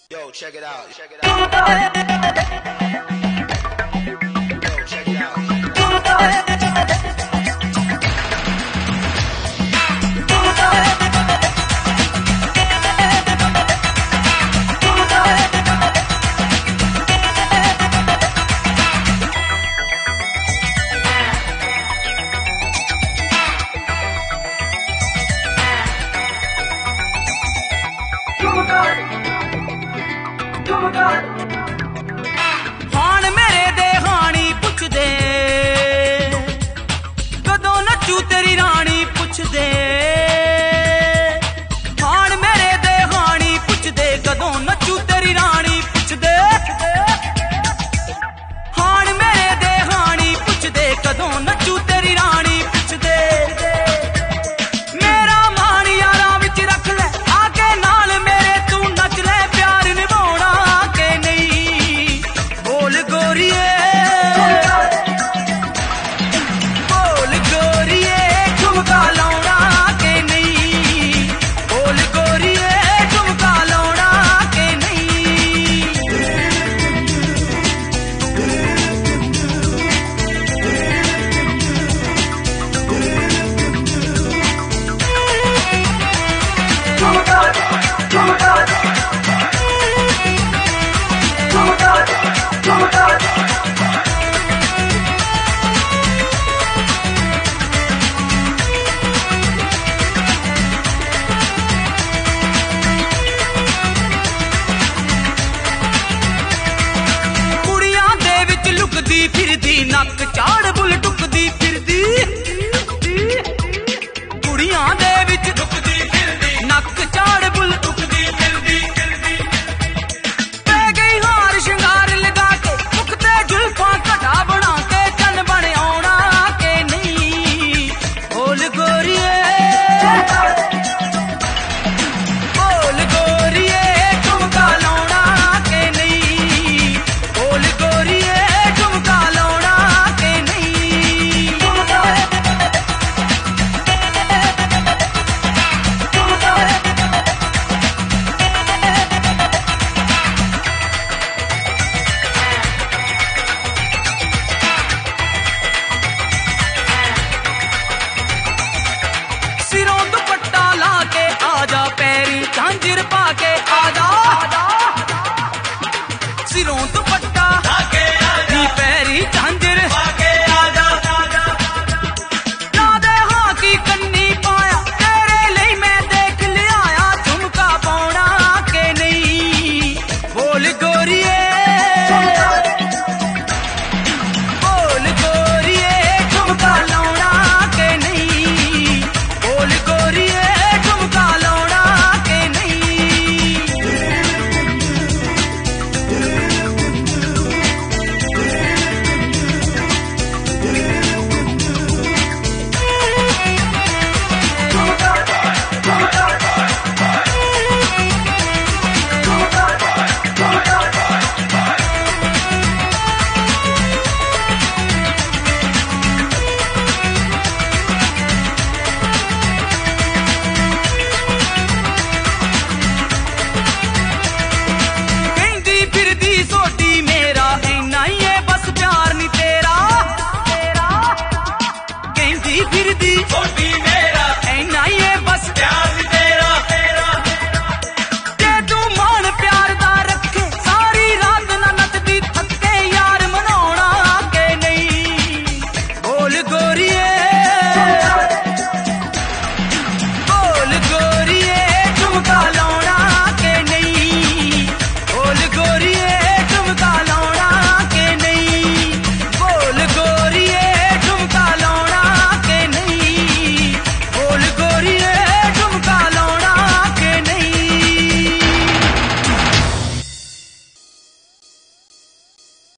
Yo, check it out. Check it out. Yo, check it out. हाण मेरे दे हाणी पुछदे कदों नचू तेरी रानी पुछदे हाण मेरे दे हाणी पुछदे कदों नचू तेरी रानी पुछदे हाण मेरे दे हाणी पुछदे कदों नचू तेरी रानी पुछदे मेरा मान यारां विच रख ले आके नाल मेरे तू नच ले प्यार निभाउणा के नहीं बोल गोरिए झुमका लाउणा के नहीं बोल गोरिए झुमका लाउणा के नहीं ਕੁੜੀਆਂ ਦੇ ਵਿੱਚ ਲੁਕਦੀ ਫਿਰਦੀ ਨੱਕ ਝਾੜ ਬੁੱਲ ਟੁੱਕਦੀ ਫਿਰਦੀ ਕੁੜੀਆਂ ਦੇ ਵਿੱਚ ਲੁਕਦੀ ਫਿਰਦੀ ਨੱਕ ਝਾੜ ਬੁੱਲ ਟੁੱਕਦੀ ਫਿਰਦੀ ਪੈ ਗਈ ਹਾਰ ਸ਼ਿੰਗਾਰ ਲਗਾ ਕੇ ਮੁਖ ਤੇ ਜ਼ੁਲਫਾਂ ਘਟਾ ਬਣਾ ਕੇ ਚੰਨ ਬਣ ਆਉਣਾ ਕਿ ਨਹੀਂ ਬੋਲ ਗੋਰੀਏ ਝੁਮਕਾ ਲਾਉਣਾ ਕਿ ਨਹੀਂ ਬੋਲ ਗੋਰੀਏ ਝੁਮਕਾ ਲਾਉਣਾ ਕਿ ਨਹੀਂ सिरों दुपट्टा ला के आजा पैरी झांझर पा के आजा